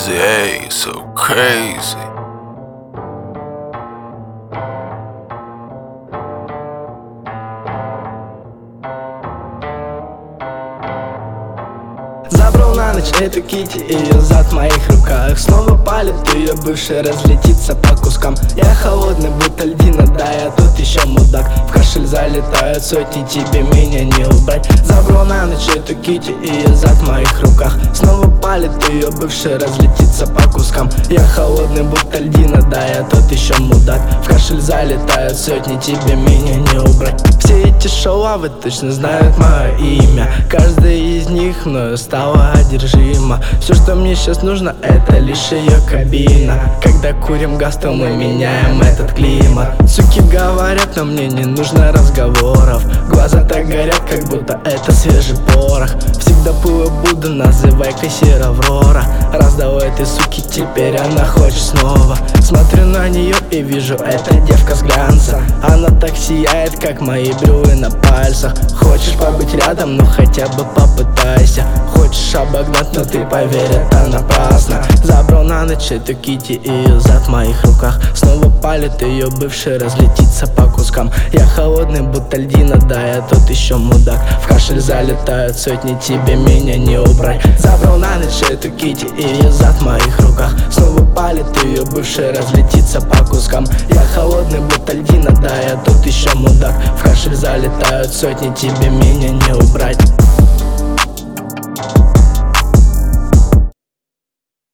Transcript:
easy, hey, so crazy. Забрал на ночь эту кити, ее зад в моих руках. Снова палит ее бывший, разлетится по кускам. Я холодный, будто льдина, да, я тут еще мудак. В кошель залетают сотни, тебе меня не убрать. Забрал на ночь эту кити, ее зад в моих руках. Снова палит ее бывший, разлетится по кускам. Я холодный, будто льдина, да, я тут еще мудак. В кошель залетают сотни, тебе меня не убрать. Все эти шалавы точно знают мое имя. Каждая из них мною стала одержима. Все, что мне сейчас нужно, это лишь ее кабина. Когда курим газ, то мы меняем этот климат. Суки говорят, но мне не нужно разговоров. Глаза так горят, как будто это свежий порох. Всегда пыл и буду, называй-ка Аврора. Раздал этой суки, теперь она хочет снова. Смотрю на нее и вижу, это девка с глянца. Она так сияет, как мои брюлы на пальцах. Хочешь побыть рядом, ну хотя бы попытайся. Хочешь обогнать, но ты поверь, это напрасно. Забрал на ночь эту кити, ее зад в моих руках. Снова палит ее бывший, разлетится по кускам. Я холодный, будто льдина, да, я тут еще мудак. В кашель залетают сотни, тебе меня не убрать. Забрал на ночь эту кити, ее зад в моих руках. Снова палит ее бывший, разлетится по кускам. Я холодный, будто льдина, да, я тут еще мудак. В кашель залетают сотни, тебе меня не убрать.